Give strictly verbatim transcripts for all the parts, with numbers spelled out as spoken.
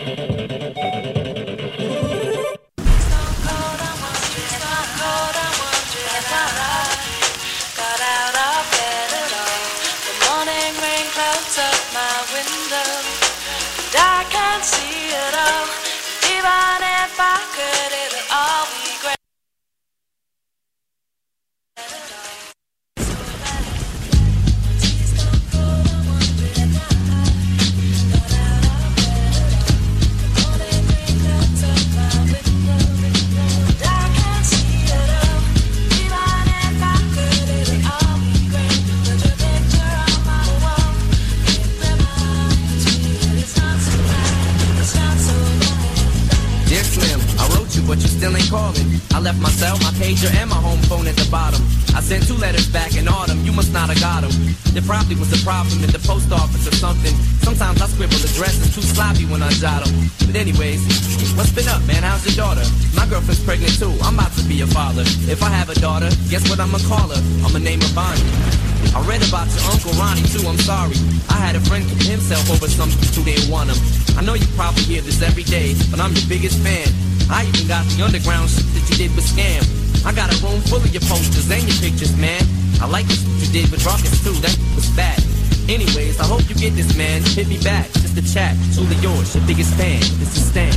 If I have a daughter, guess what I'ma call her? I'ma name her Bonnie. I read about your Uncle Ronnie too, I'm sorry. I had a friend kill himself over something who didn't want him. I know you probably hear this every day, but I'm your biggest fan. I even got the underground shit that you did with Scam. I got a room full of your posters and your pictures, man. I like the shit you did with Rockets too, that was bad. Anyways, I hope you get this, man. Hit me back, just a chat. Truly yours, your biggest fan. This is Stan.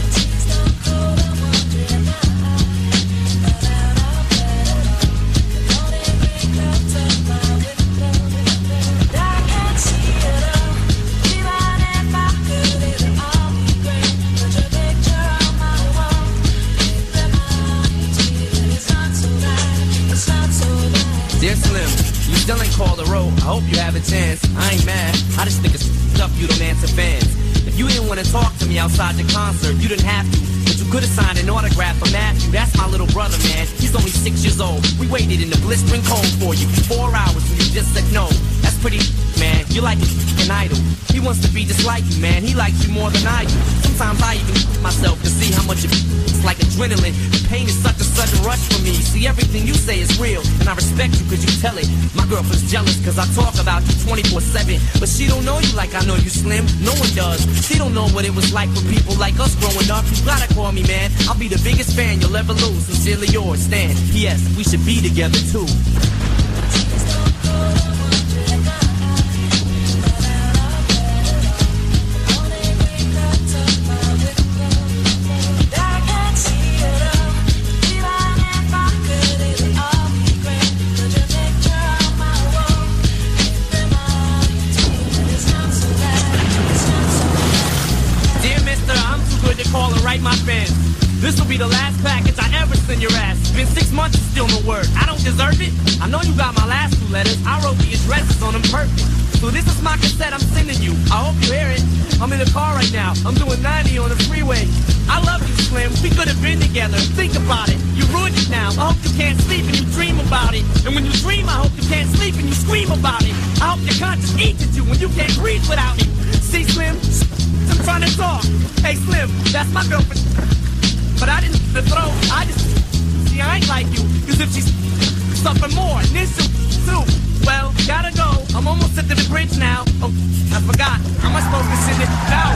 Dear Slim, you still ain't called a road. I hope you have a chance. I ain't mad. I just think it's stuff you don't answer fans. If you didn't want to talk to me outside the concert, you didn't have to. But you could have signed an autograph for Matthew. That's my little brother, man. He's only six years old. We waited in the blistering cold for you for four hours and you just said no. That's pretty, man. You're like an idol. He wants to be just like you, man. He likes you more than I do. Sometimes I even myself to see how much it it's like adrenaline. The pain is such a sudden rush for me. See, everything you say is real, and I respect you cause you tell it. My girlfriend's jealous cause I talk about you twenty-four seven. But she don't know you like I know you, Slim. No one does. She don't know what it was like for people like us growing up. You gotta call me, man. I'll be the biggest fan you'll ever lose. Sincerely yours, Stan. P S We should be together too. Call and write my fans. This will be the last package I ever send your ass. It's been six months and still no word. I don't deserve it. I know you got my last two letters. I wrote the addresses on them perfect. So this is my cassette I'm sending you. I hope you hear it. I'm in the car right now. I'm doing ninety on the freeway. I love you, Slim. We could have been together. Think about it. You ruined it now. I hope you can't sleep and you dream about it. And when you dream, I hope you can't sleep and you scream about it. I hope your conscience eats at you when you can't breathe without me. See, Slim? I'm trying to talk. Hey, Slim, that's my girlfriend. But I didn't the throw. I just, see, I ain't like you. Cause if she's suffering more, and this too. Well, gotta go. I'm almost at the bridge now. Oh, I forgot. How am I supposed to send it now?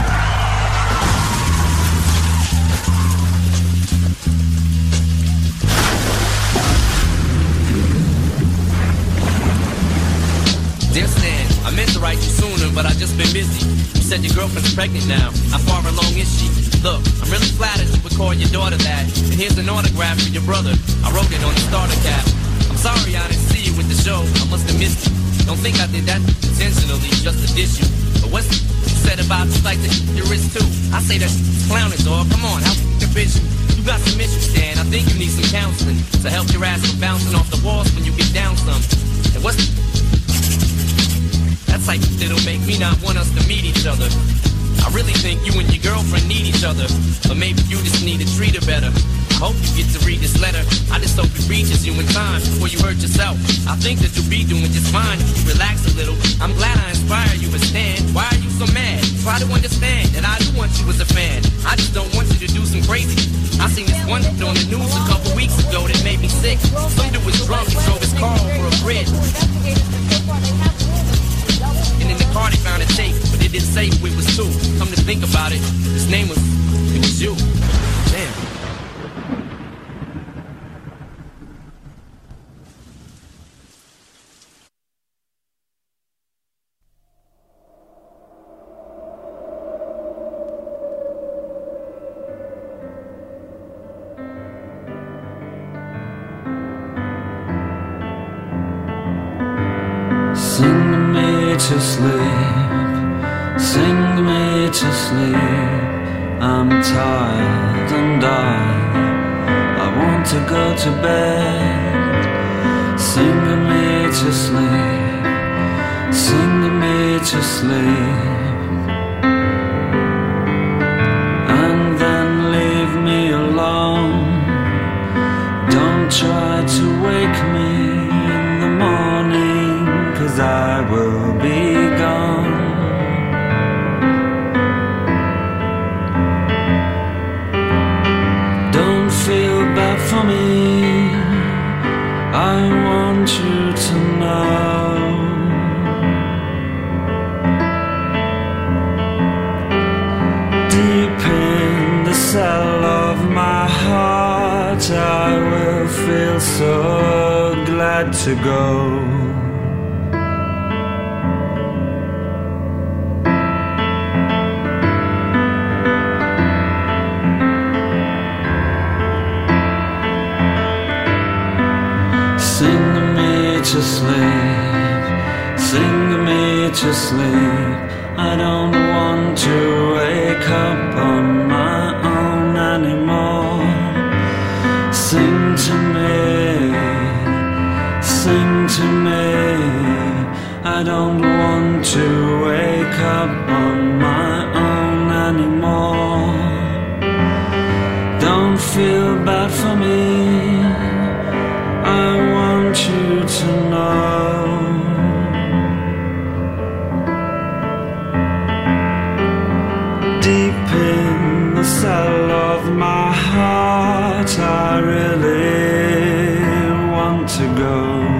Dear Stan, I meant to write you sooner, but I just been busy. You said your girlfriend's pregnant now. How far along is she? Look, I'm really flattered you would call your daughter that. And here's an autograph for your brother. I wrote it on the starter cap. I'm sorry I didn't see you with the show. I must have missed you. Don't think I did that intentionally, just to dish you. But what's you said about you like to your wrist too? I say that clowning, dog. Come on, how the bitch? You got some issues, Stan. I think you need some counseling to help your ass from bouncing off the walls when you get down some. And what's that's like it'll make me not want us to meet each other. I really think you and your girlfriend need each other, but maybe you just need to treat her better. I hope you get to read this letter. I just hope it reaches you in time before you hurt yourself. I think that you'll be doing just fine if you relax a little. I'm glad I inspire you to stand. Why are you so mad? Try to understand that I do want you as a fan. I just don't want you to do some crazy. I seen this one on the news a couple weeks ago that made me sick. Some dude was drunk and drove his car over a bridge. And in the car they found a tape, but it didn't say who it was to. Come to think about it, his name was, it was you. Damn. Sing me to sleep, sing me to sleep. I'm tired and I, I want to go to bed. Sing me to sleep, sing me to sleep. And then leave me alone. Don't try to wake me in the morning, 'cause I will be gone. Don't feel bad for me, I want you to know. Deep in the cell of my heart, I will feel so glad to go. Sing me to sleep, sing me to sleep. I don't want to wake up on my own anymore. Sing to me, sing to me. I don't want to wake up on my own anymore. Don't feel bad for me, I want you to know. Deep in the cell of my heart, I really want to go.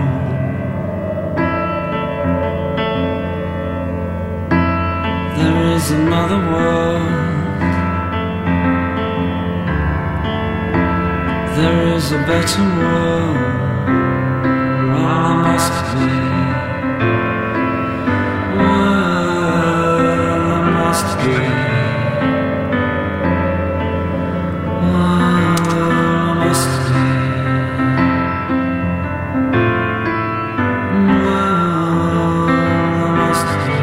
There is another world, there is a better world. I must be, well, I must be, well, I must be, well, I must be,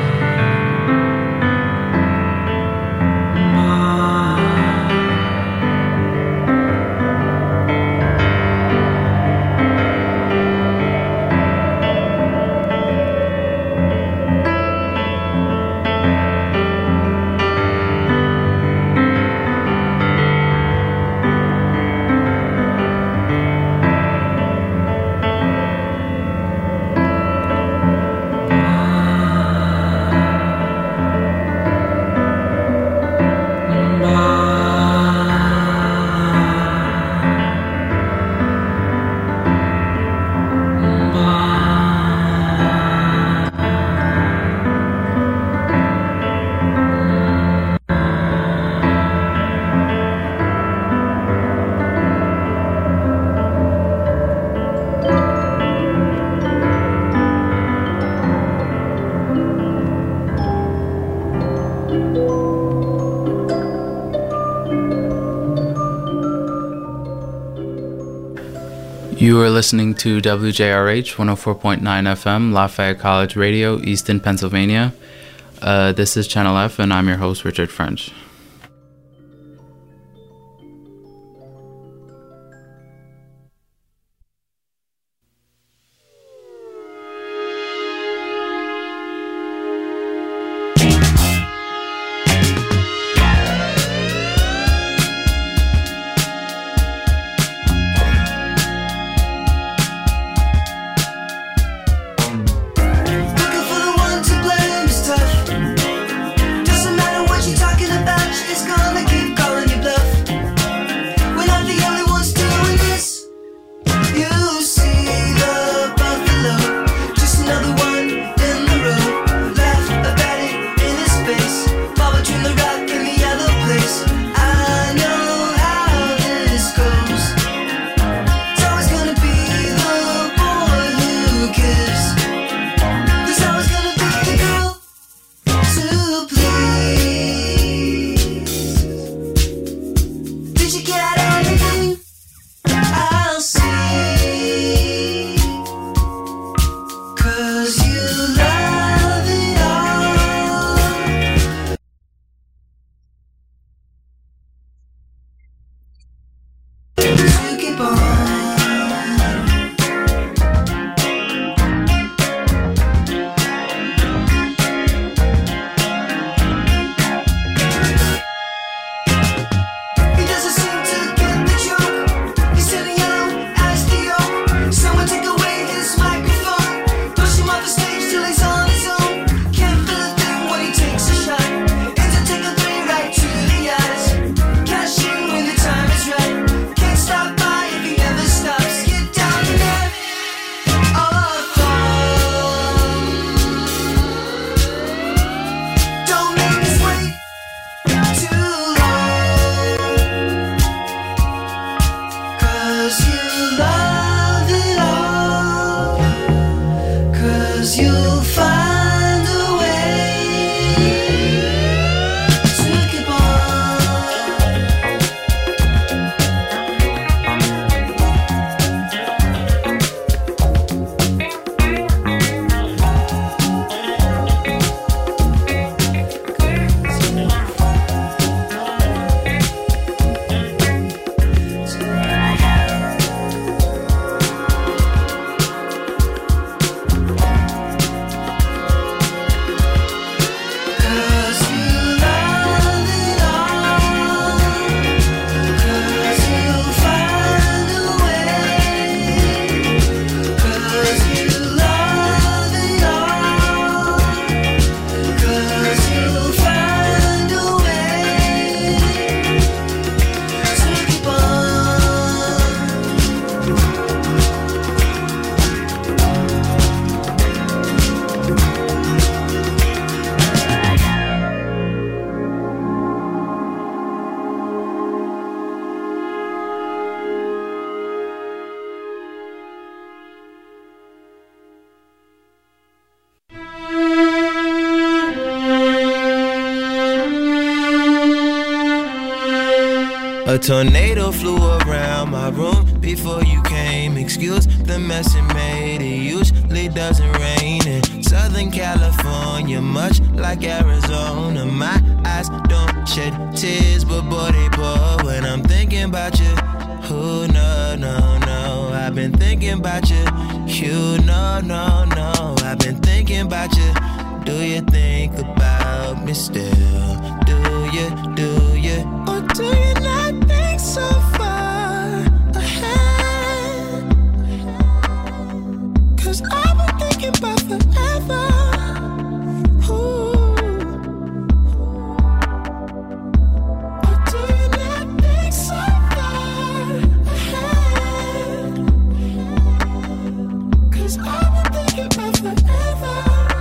You are listening to W J R H one oh four point nine F M, Lafayette College Radio, Easton, Pennsylvania. Uh, this is Channel F, and I'm your host, Richard French. Looking for the one to blame this time. Doesn't matter what you're talking about. A tornado flew around my room before you came. Excuse the mess it made. It usually doesn't rain in Southern California, much like Arizona. My eyes don't shed tears, but boy they pour when I'm thinking about you. Oh no, no, no, I've been thinking about you. You no, no, no, I've been thinking about you. Do you think about me still? Do you, do you, or do you not think so far ahead? Cause I've been thinking about forever. Ooh. Or do you not think so far ahead? Cause I've been thinking about forever.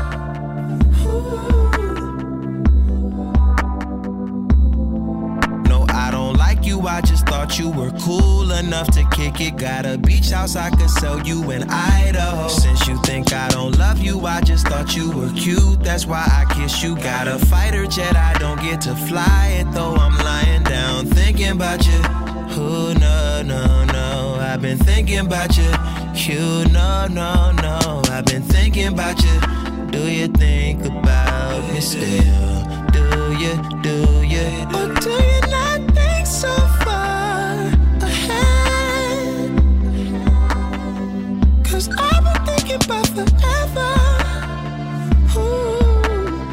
No, I don't like you, I just thought you were cool enough to kick it. Got a beach house I could sell you in Idaho. Since you think I don't love you, I just thought you were cute, that's why I kiss you. Got a fighter jet, I don't get to fly it, though I'm lying down thinking about you. Oh no, no, no, I've been thinking about you. You, no, no, no, I've been thinking about you. Do you think about me still? Do you, do you, or do you not think so far ahead? Cause I've been thinking about forever. Ooh.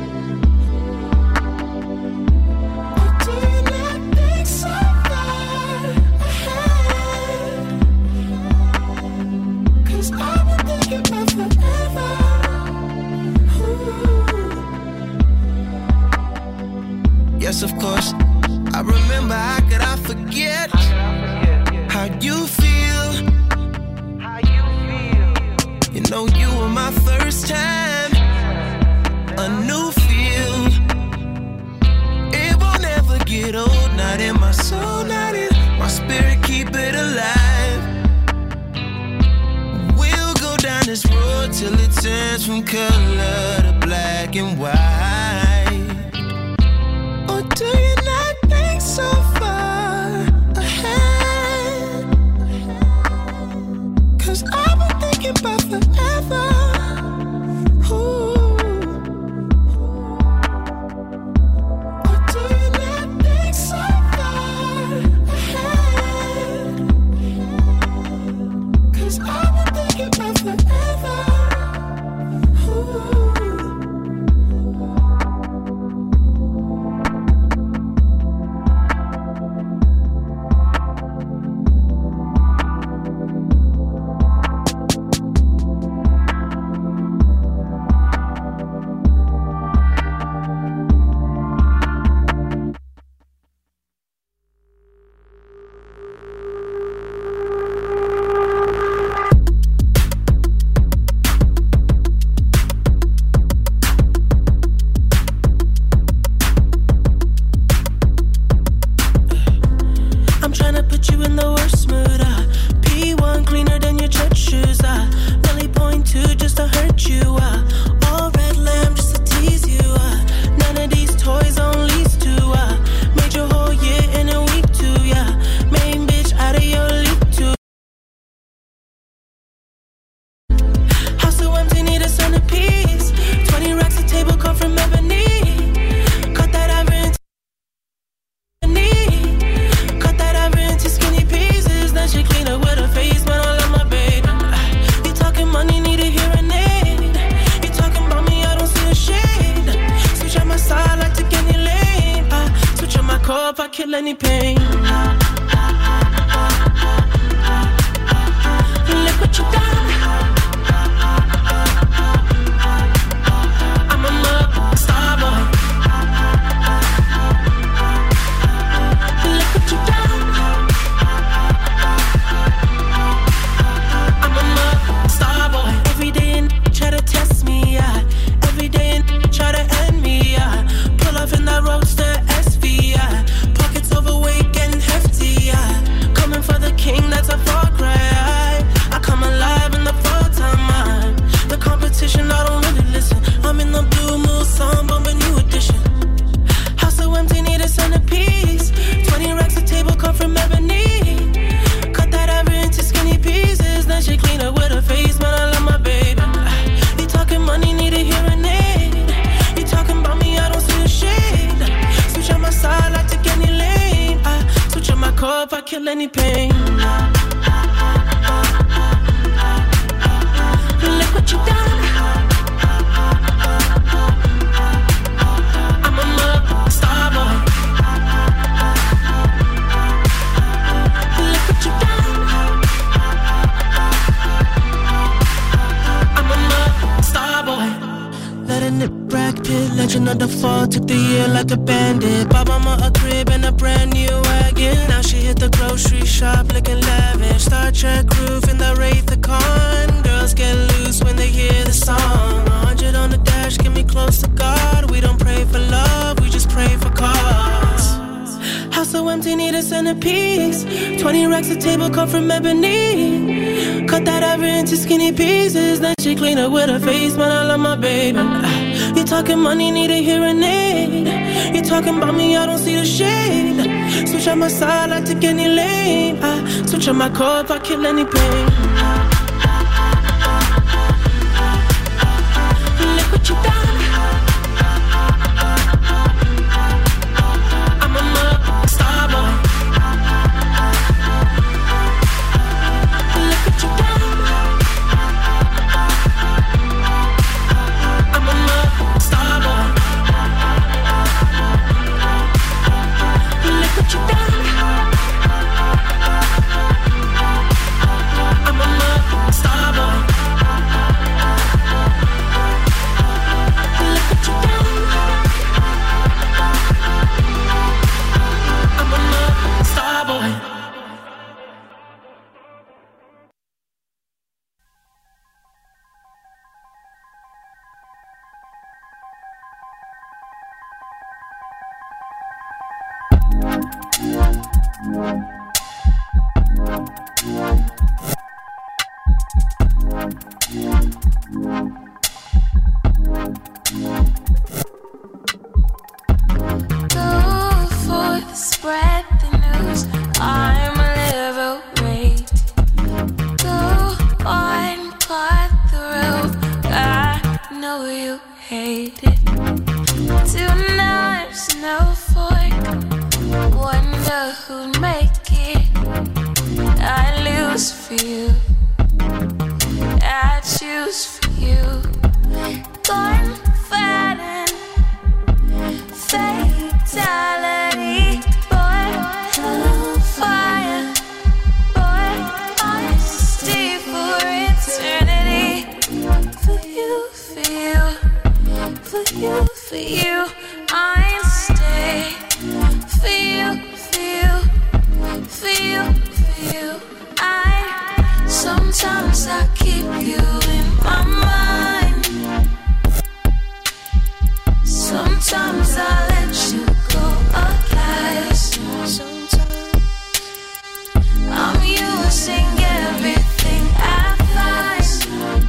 Or do you not think so far ahead? Cause I've been thinking about forever. Yes, of course, I remember, how could I forget how you feel? You know you were my first time, a new feel. It won't ever get old, not in my soul, not in my spirit, keep it alive. We'll go down this road till it turns from color to black and white. Or do you not think so far ahead? Cause I've been thinking about forever. Ooh. Or do you not think so far ahead? Cause I've been thinking about forever. Ooh. Come from core if I kill any pain. Look what you done. I'm a mother star boy. Look what you done. I'm a mother star boy. Letting it Brad Pitt, legend of the fall, took the year like a bandit. Bought mama a crib and a brand new wagon. Now she hit the grocery shop looking lavish. Star Trek roof in the Wraith the Con. Girls get loose when they hear the song. A hundred on the dash, get me close to God. We don't pray for love, we just pray for cause. House so empty, need a centerpiece. Twenty racks of table cut from ebony. Cut that ever into skinny pieces. Then she clean up with her face, man, I love my baby. You talking money, need a hearing aid. You talking about me, I don't see the shade. Switch on my side, I take any lane. I switch on my core if I kill any pain. Look what you done. I'm a mother star boy. Look what you done. I'm a mother star boy. Look what you done. I'm a mother star boy. Look what you done. I'm a mother star boy. Go forth, spread the news. I'm a liberate. Go on, cut the rope. I know you hate it. Two knives, no fork. Wonder who'd make it. I lose for you. I choose for you. Gone fat fatality, boy, hellfire, boy, honesty for eternity. For you, for you, for you, for you, I stay. For you, for you, for you, for you, I. Sometimes I keep you in my mind. Sometimes I let you go alive. Sometimes I'm using everything I find.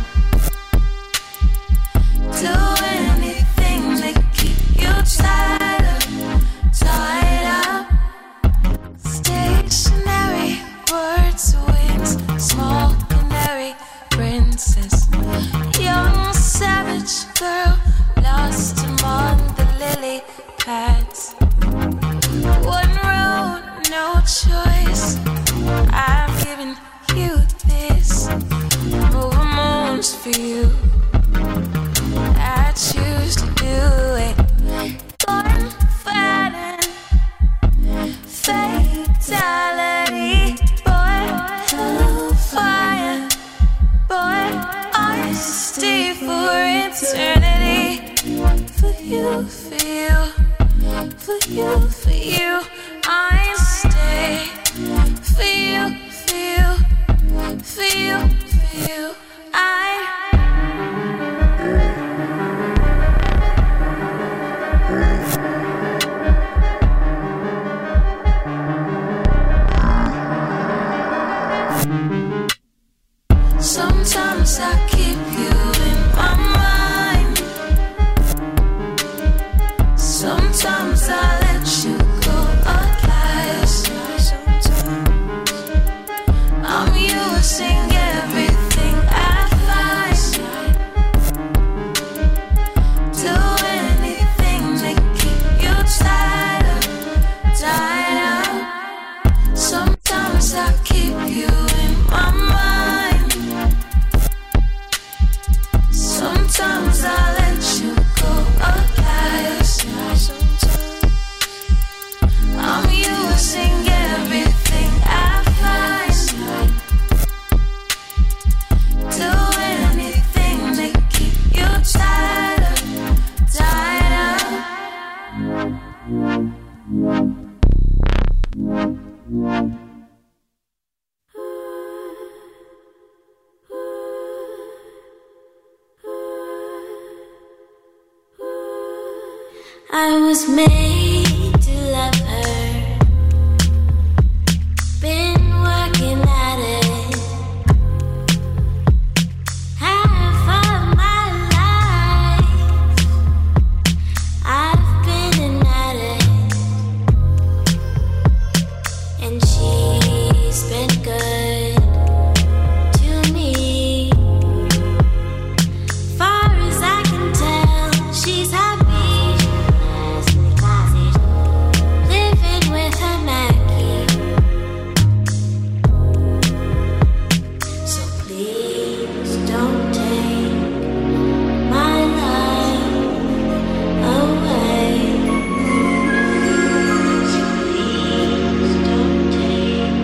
Do anything to keep you tied up, tied up. Stationary words, wings, small canary princess. Young savage girl lost among the lily pads. One road, no choice. I've given you this. Over moons for you. I choose to do it. Gone fat fatality, boy, hellfire, boy, honesty for eternity. For you, for you, for you, for you, I stay. For you, for you, for you, for you, I. Sometimes I keep you in my mind. Sometimes I let you was made to love her. Been working at it half of my life. I've been an addict, and she's been good to me. Far as I can tell, she's happy. Living with her Mackie. So please don't take my love away. So please don't take,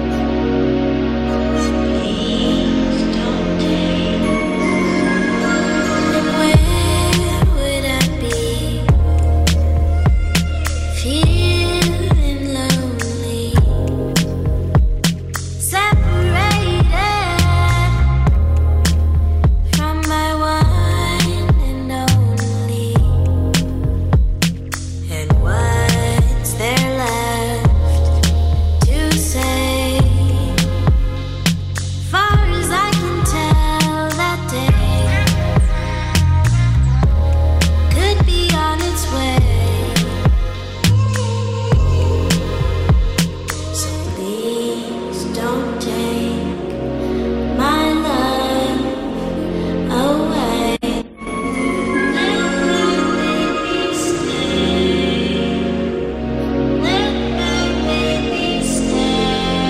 please don't take. And where would I be? Feeling lonely, separated from my one and only. And what's there left to say? Far as I can tell, that day could be on its way. So please don't take my love away. Let my baby stay. Let my baby stay.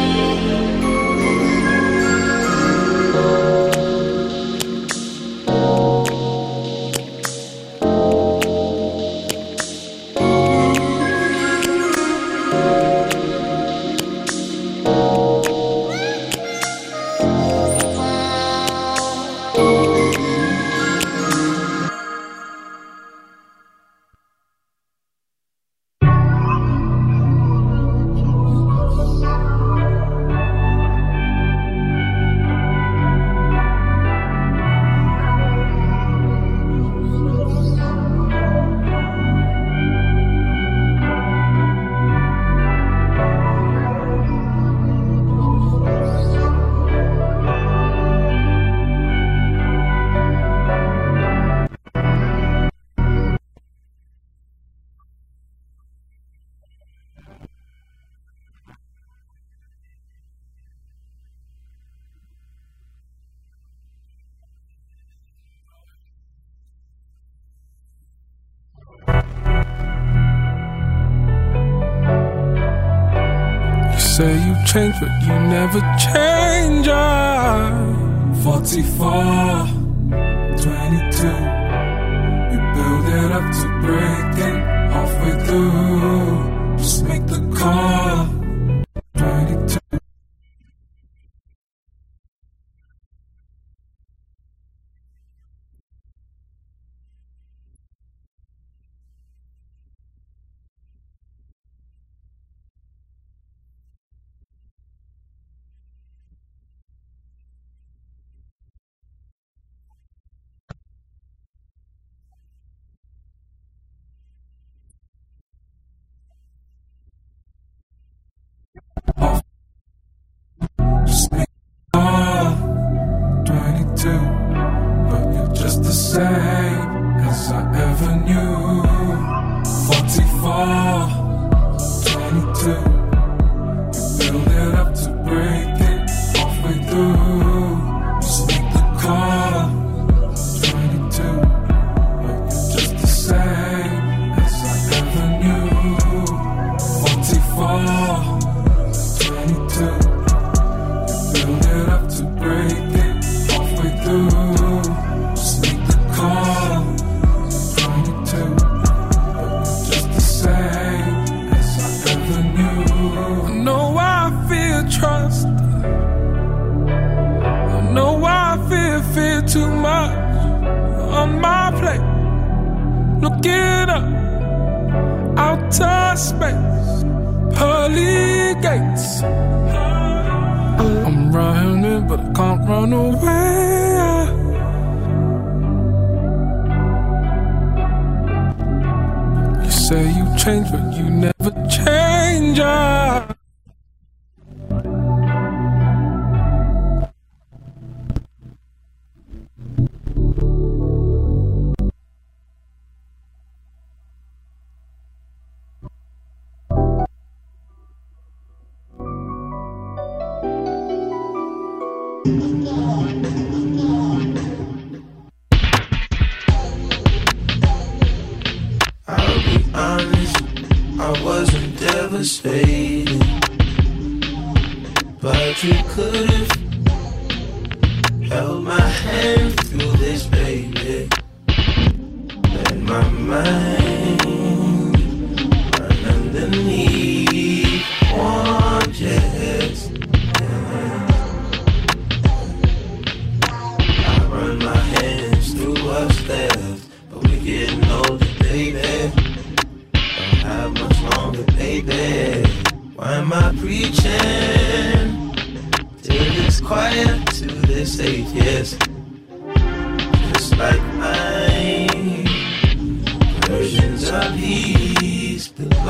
You say you changed, but you never change. forty-four, twenty-two. You build it up to break it halfway through. Just make the call. twenty-two. Just make the call. twenty-two. But you're just the same as I ever knew. forty-four, twenty-two. You build it up to break it halfway through. Just make the call. twenty-two. But you're just the same as I ever knew. forty-four, twenty-two. You build it up to break it halfway through. Just make the call. twenty-two. But you're just the same as I ever knew. I know I feel trust. I know I feel fear too much on my plate. Looking up, outer space, pearly gates. I'm running, but I can't run away. You say you changed, but you never change. Ah. I'll be honest, I wasn't devastated, but you could've held my hand through this, baby. Let my mind run underneath oranges. I run my hands through what's left, but we getting older, baby. Don't have much longer, baby. Why am I preaching till it's quiet to this atheist? Just like mine, versions of peace belong.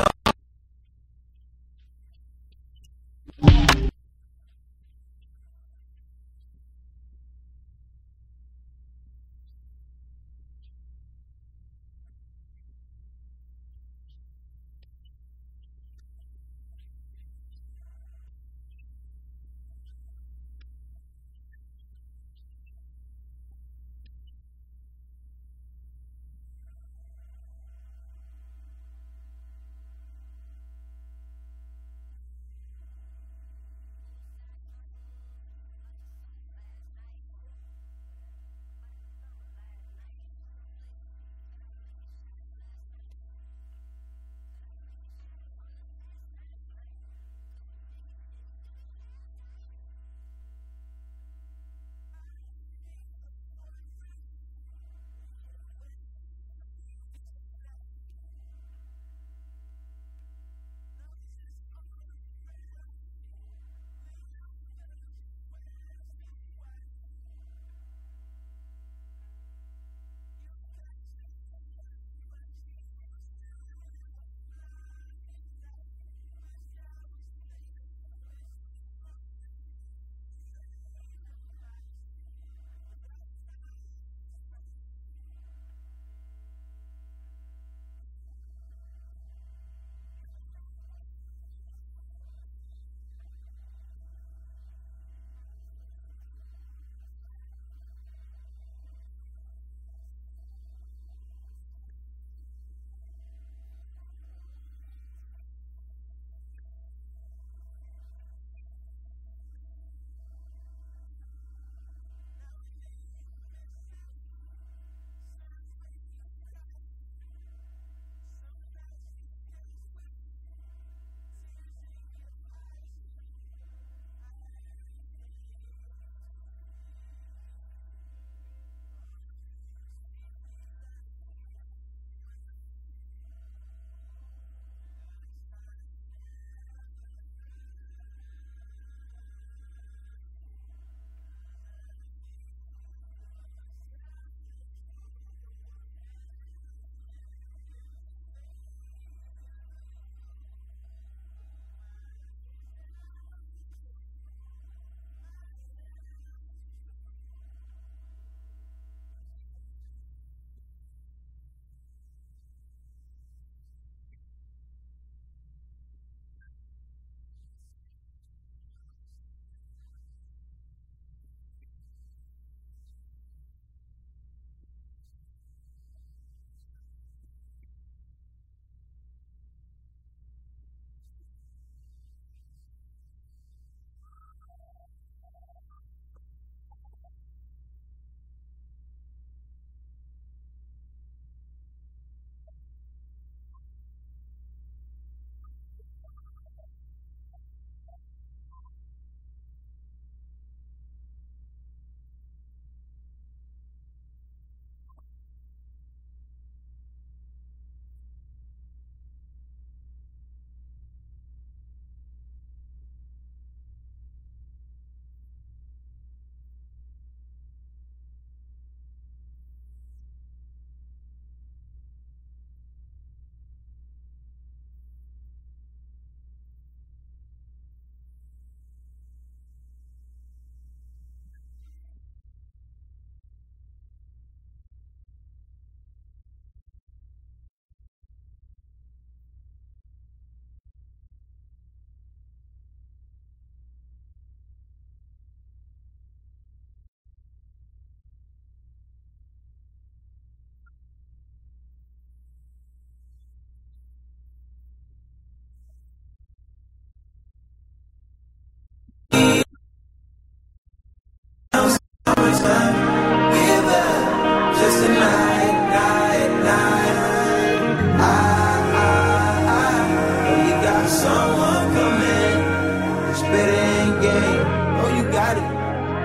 got it.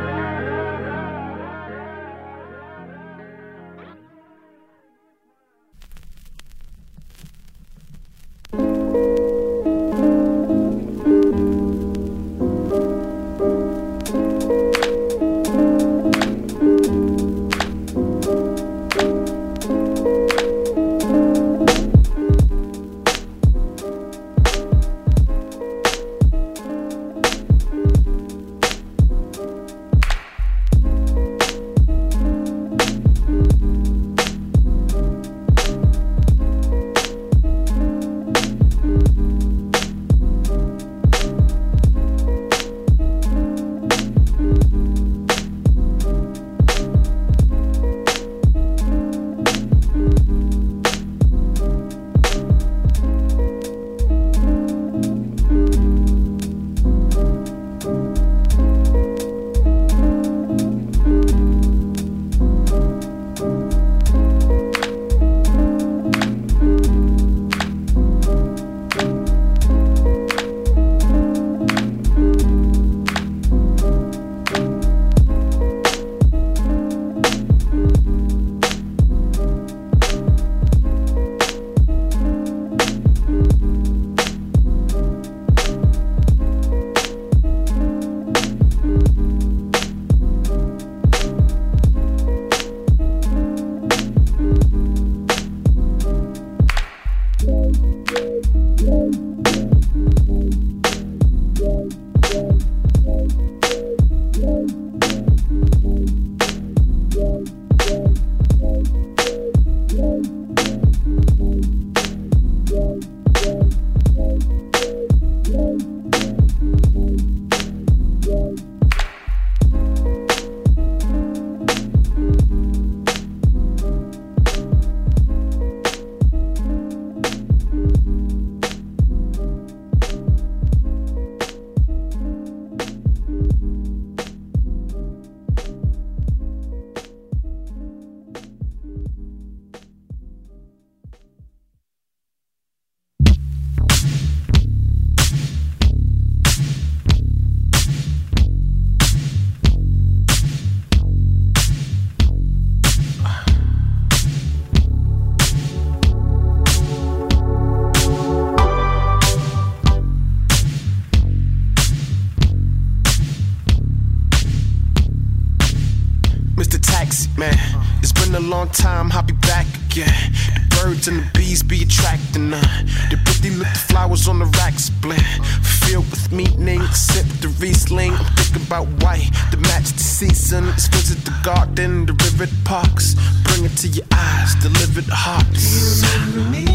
Man, it's been a long time, I'll be back again. The birds and the bees be attracting her. The pretty little flowers on the racks blend, filled with meaning, sip the Riesling. I'm thinking about white, the match the season. Let's visit the garden, the river, the parks. Bring it to your eyes, deliver the hearts. Do you remember me?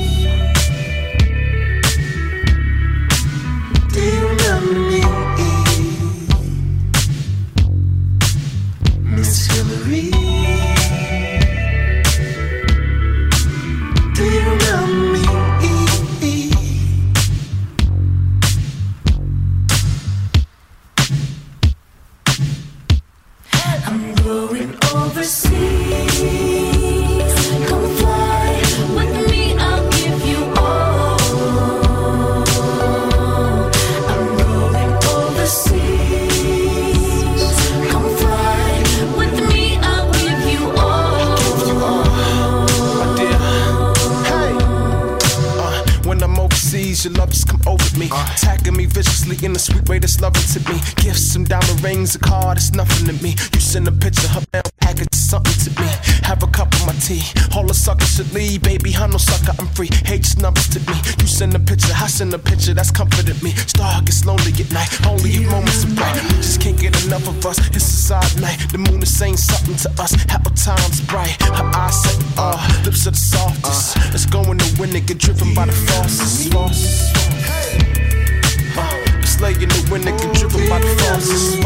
Do you remember me? Miss Hillary? Do you remember me? I'm going overseas. Come fly with me, I'll give you all. I'm going overseas. Come fly with me, I'll give you all. Give you all, my dear. Hey, uh, when I'm overseas, your love just come over me, uh. attacking me viciously in a sweet way that's loving to me. Gifts, some diamond rings, a car that's nothing to me. You send a picture, her mail package is something to me. Have a cup of my tea, all the suckers should leave. Baby, I'm no sucker, I'm free. Hate just numbers to me. You send a picture, I send a picture, that's comforted me. Star gets lonely at night, only in moments of bright. Just can't get enough of us, it's a side night. The moon is saying something to us, half time's bright. Her eyes say, uh, lips are the softest. Let's go in the wind and get driven by the faucets. Uh, slay in the wind and get driven by the faucets.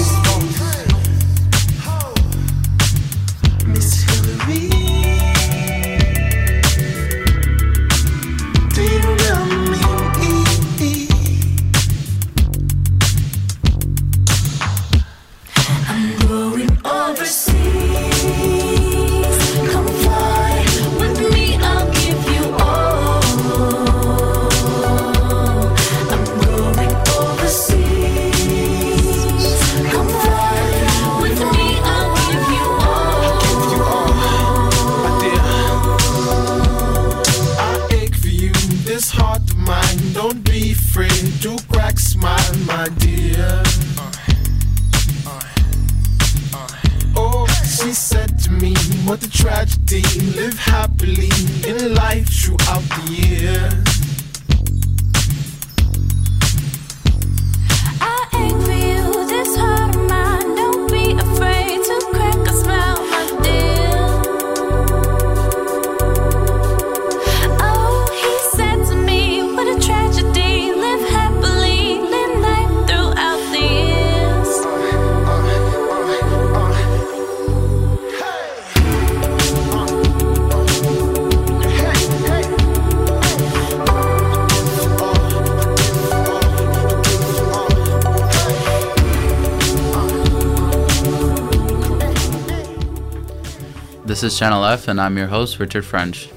Miss Hillary, do you remember me? I'm going overseas. Come fly with me, I'll give you all. I'm going overseas. do crack smile, my dear. Oh, she said to me, what a tragedy. Live happily in life throughout the years. I ache for you, this heart of mine. Don't be afraid to crack a smile, my dear. Oh, he said to me, what a tragedy. Live happily, live life throughout the years. This is Channel F, and I'm your host, Richard French.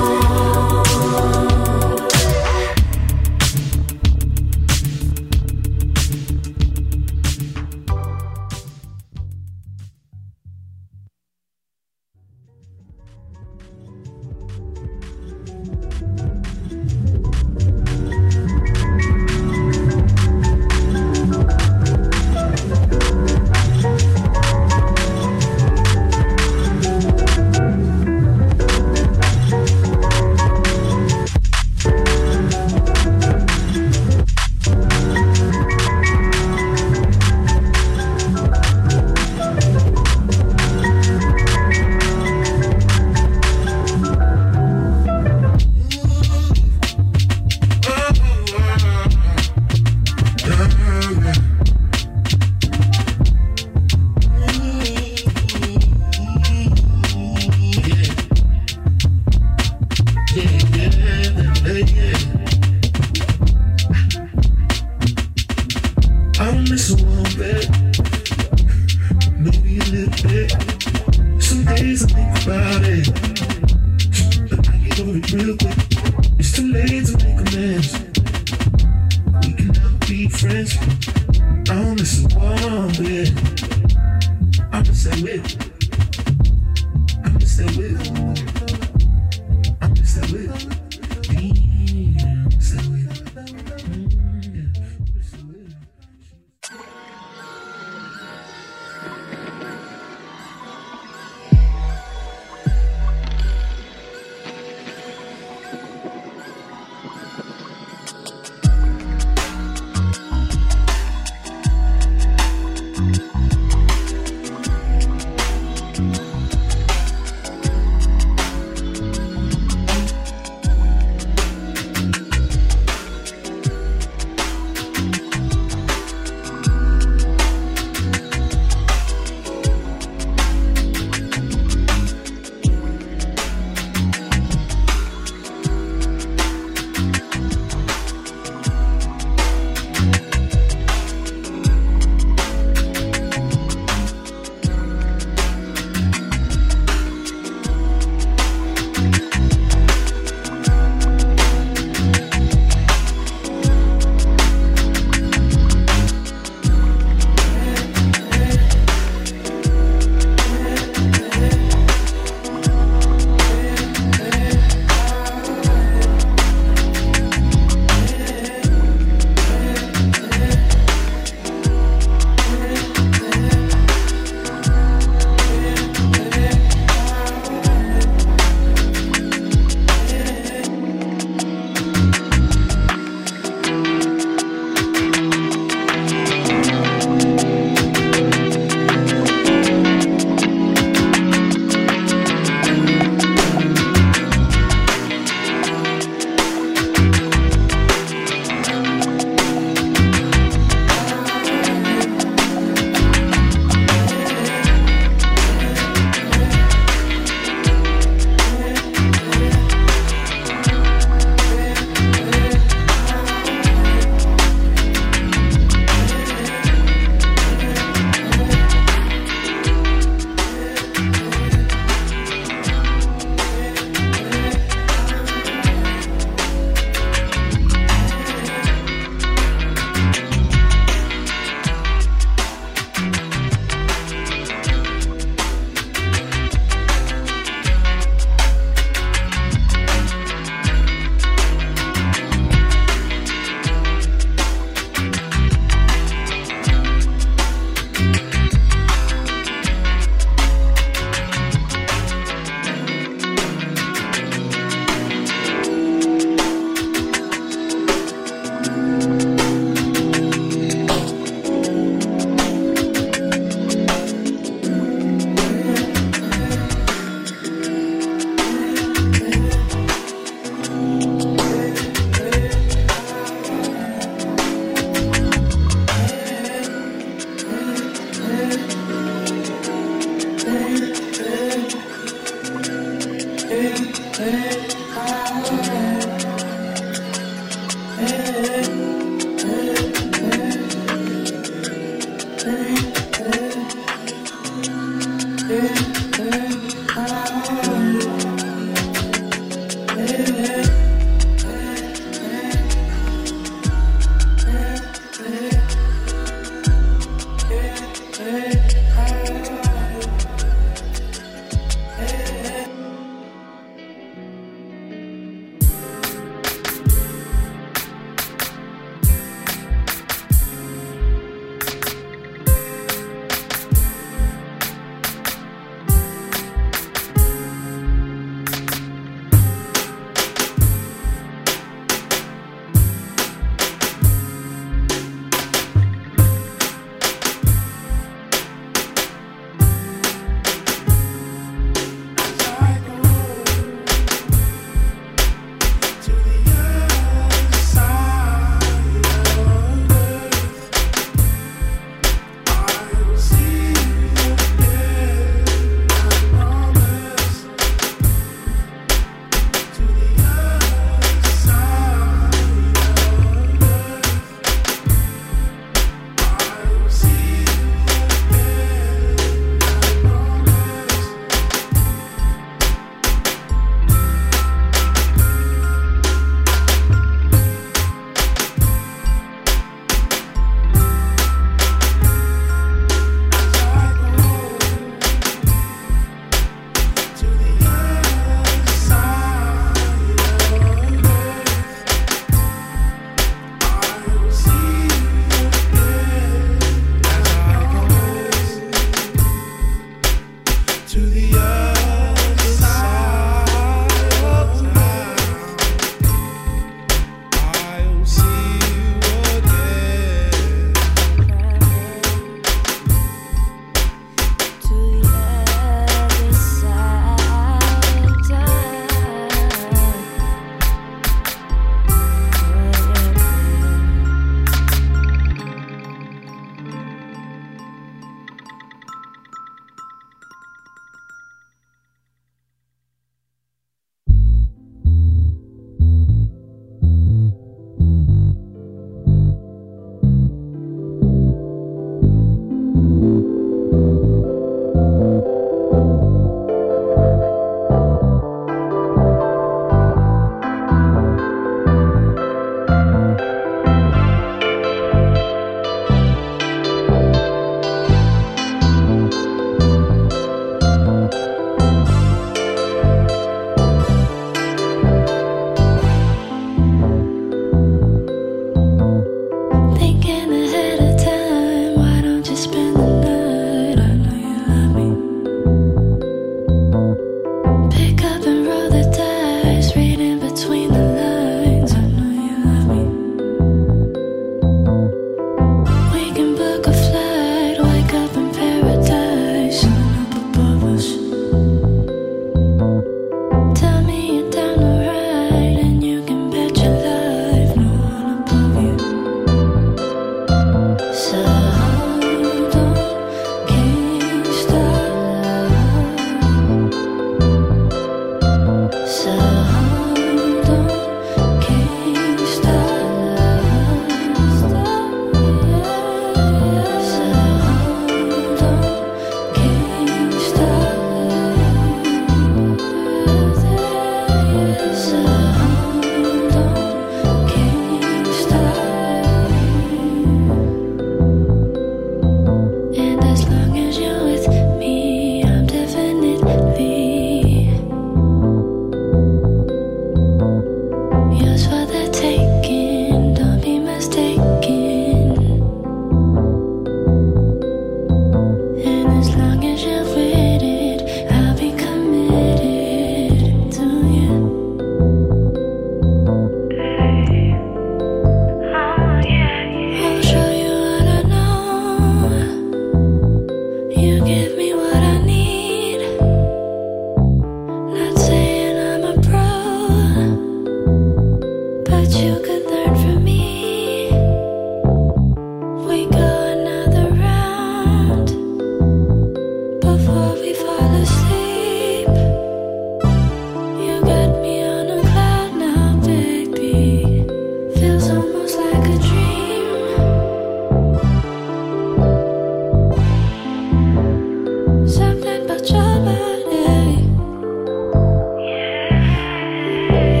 Something about your body. Yeah.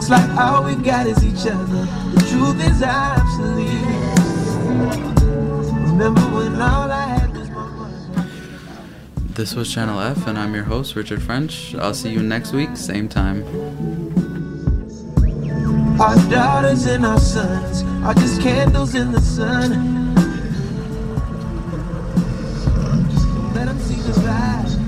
Looks like all we got is each other. The truth is obsolete. Remember when all I had was my mother. This was Channel F, and I'm your host, Richard French. I'll see you next week, same time. Our daughters and our sons are just candles in the sun. Just let them see the light.